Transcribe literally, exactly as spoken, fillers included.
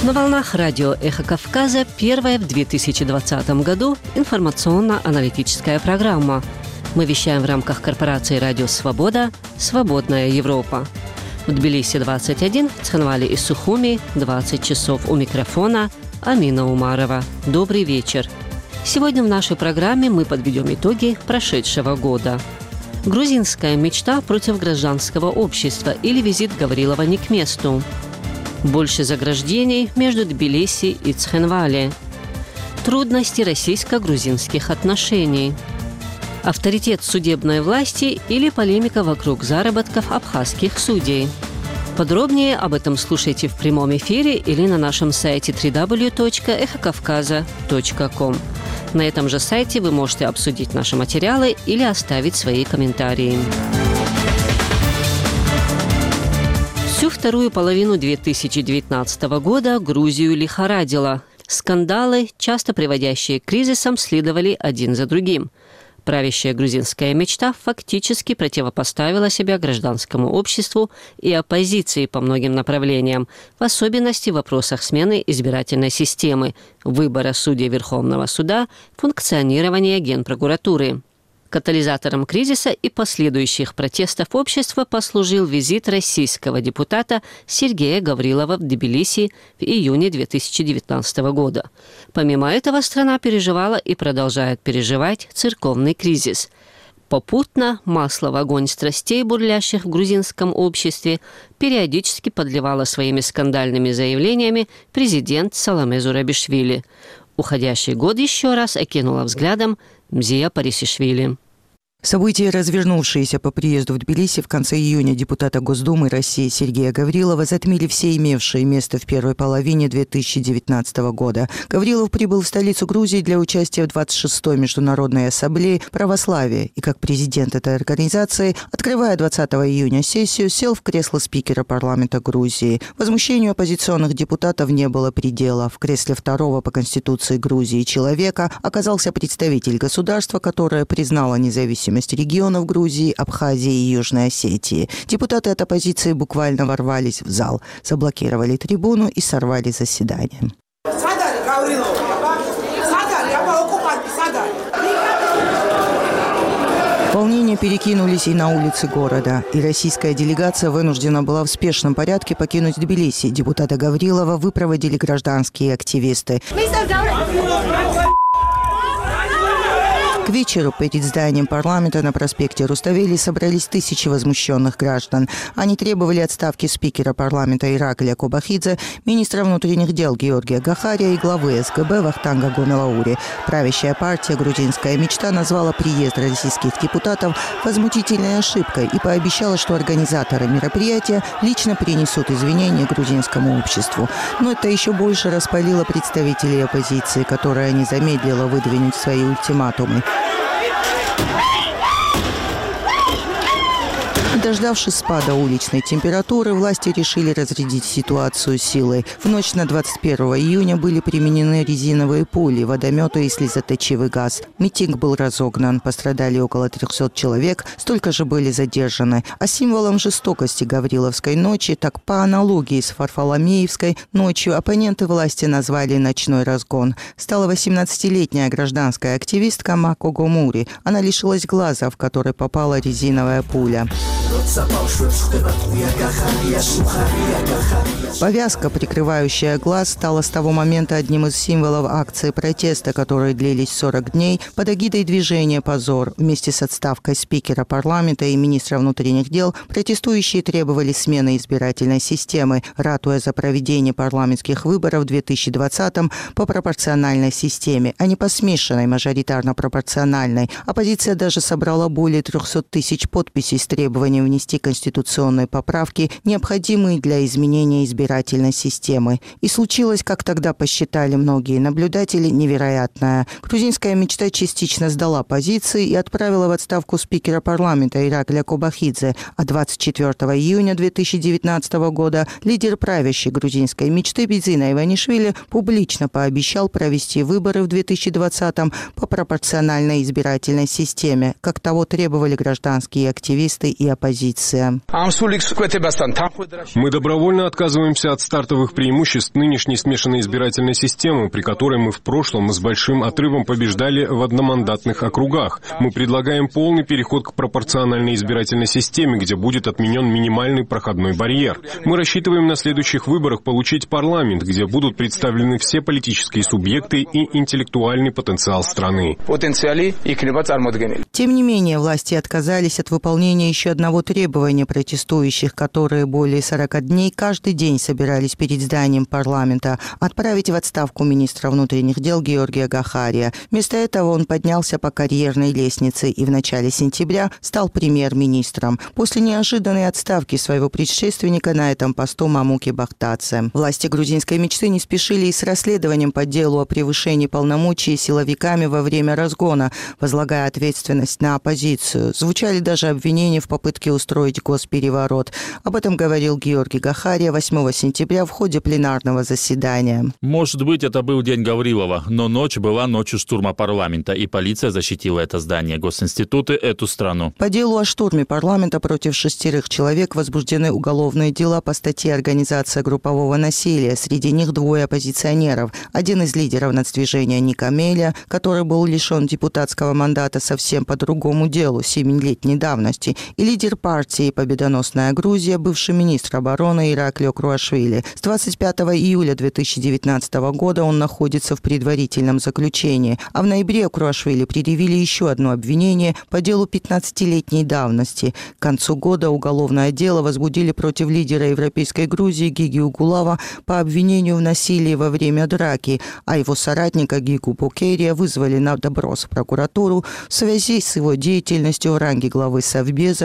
На волнах радио «Эхо Кавказа» первая в две тысячи двадцатом году информационно-аналитическая программа. Мы вещаем в рамках корпорации «Радио Свобода» «Свободная Европа». В Тбилиси двадцать один, в Цхинвале и Сухуми двадцать часов. У микрофона Амина Умарова. Добрый вечер. Сегодня в нашей программе мы подведем итоги прошедшего года. Грузинская мечта против гражданского общества или визит Гаврилова не к месту. Больше заграждений между Тбилиси и Цхинвале. Трудности российско-грузинских отношений. Авторитет судебной власти или полемика вокруг заработков абхазских судей. Подробнее об этом слушайте в прямом эфире или на нашем сайте дабл ю дабл ю дабл ю точка эхо кавказа точка ком. На этом же сайте вы можете обсудить наши материалы или оставить свои комментарии. Всю вторую половину две тысячи девятнадцатого года Грузию лихорадило. Скандалы, часто приводящие к кризисам, следовали один за другим. Правящая грузинская мечта фактически противопоставила себя гражданскому обществу и оппозиции по многим направлениям, в особенности в вопросах смены избирательной системы, выбора судей Верховного суда, функционирования Генпрокуратуры. Катализатором кризиса и последующих протестов общества послужил визит российского депутата Сергея Гаврилова в Тбилиси в июне две тысячи девятнадцатого года. Помимо этого, страна переживала и продолжает переживать церковный кризис. Попутно масло в огонь страстей, бурлящих в грузинском обществе, периодически подливала своими скандальными заявлениями президент Саломе Зурабишвили. Уходящий год еще раз окинула взглядом Мзия Парисишвили. События, развернувшиеся по приезду в Тбилиси в конце июня депутата Госдумы России Сергея Гаврилова, затмили все имевшие место в первой половине две тысячи девятнадцатого года. Гаврилов прибыл в столицу Грузии для участия в двадцать шестой Международной ассамблее православия и, как президент этой организации, открывая двадцатого июня сессию, сел в кресло спикера парламента Грузии. Возмущению оппозиционных депутатов не было предела. В кресле второго по Конституции Грузии человека оказался представитель государства, которое признало независимость регионов Грузии, Абхазии и Южной Осетии. Депутаты от оппозиции буквально ворвались в зал, заблокировали трибуну и сорвали заседание. Волнения перекинулись и на улицы города, и российская делегация вынуждена была в спешном порядке покинуть Тбилиси. Депутата Гаврилова выпроводили гражданские активисты. К вечеру перед зданием парламента на проспекте Руставели собрались тысячи возмущенных граждан. Они требовали отставки спикера парламента Иракля Кобахидзе, министра внутренних дел Георгия Гахария и главы эс гэ бэ Вахтанга Гомелаури. Правящая партия «Грузинская мечта» назвала приезд российских депутатов возмутительной ошибкой и пообещала, что организаторы мероприятия лично принесут извинения грузинскому обществу. Но это еще больше распалило представителей оппозиции, которая не замедлила выдвинуть свои ультиматумы. Дождавшись спада уличной температуры, власти решили разрядить ситуацию силой. В ночь на двадцать первого июня были применены резиновые пули, водометы и слезоточивый газ. Митинг был разогнан, пострадали около трехсот человек, столько же были задержаны. А символом жестокости Гавриловской ночи, так по аналогии с Варфоломеевской ночью, оппоненты власти назвали «ночной разгон». Стала восемнадцатилетняя гражданская активистка Мако Гомури. Она лишилась глаза, в который попала резиновая пуля. Повязка, прикрывающая глаз, стала с того момента одним из символов акции протеста, которые длились сорок дней под эгидой движения «Позор». Вместе с отставкой спикера парламента и министра внутренних дел протестующие требовали смены избирательной системы, ратуя за проведение парламентских выборов в две тысячи двадцатом по пропорциональной системе, а не по смешанной мажоритарно-пропорциональной. Оппозиция даже собрала более трехсот тысяч подписей с требованием внести конституционные поправки, необходимые для изменения избирательной системы. И случилось, как тогда посчитали многие наблюдатели, невероятное. Грузинская мечта частично сдала позиции и отправила в отставку спикера парламента Иракля Кобахидзе, а двадцать четвёртого июня две тысячи девятнадцатого года лидер правящей грузинской мечты Бидзина Иванишвили публично пообещал провести выборы в две тысячи двадцатом по пропорциональной избирательной системе, как того требовали гражданские активисты и оппозиция. оппозиция. Мы добровольно отказываемся от стартовых преимуществ нынешней смешанной избирательной системы, при которой мы в прошлом с большим отрывом побеждали в одномандатных округах. Мы предлагаем полный переход к пропорциональной избирательной системе, где будет отменен минимальный проходной барьер. Мы рассчитываем на следующих выборах получить парламент, где будут представлены все политические субъекты и интеллектуальный потенциал страны. Тем не менее, власти отказались от выполнения еще одного требования протестующих, которые более сорока дней каждый день собирались перед зданием парламента – отправить в отставку министра внутренних дел Георгия Гахария. Вместо этого он поднялся по карьерной лестнице и в начале сентября стал премьер-министром. После неожиданной отставки своего предшественника на этом посту Мамуки Бахтадзе. Власти грузинской мечты не спешили и с расследованием по делу о превышении полномочий силовиками во время разгона, возлагая ответственность на оппозицию. Звучали даже обвинения в попытке устроить госпереворот. Об этом говорил Георгий Гахария восьмого сентября в ходе пленарного заседания. Может быть, это был день Гаврилова, но ночь была ночью штурма парламента, и полиция защитила это здание, госинституты, эту страну. По делу о штурме парламента против шестерых человек возбуждены уголовные дела по статье «Организация группового насилия». Среди них двое оппозиционеров. Один из лидеров нацдвижения Ника Меля, который был лишен депутатского мандата совсем по другому делу, семилетней давности, и лидер партии «Победоносная Грузия», бывший министр обороны Ираклио Круашвили. С двадцать пятого июля две тысячи девятнадцатого года он находится в предварительном заключении, а в ноябре Круашвили предъявили еще одно обвинение по делу пятнадцатилетней давности. К концу года уголовное дело возбудили против лидера Европейской Грузии Гиги Угулава по обвинению в насилии во время драки, а его соратника Гигу Покерия вызвали на допрос в прокуратуру в связи с его деятельностью в ранге главы Совбеза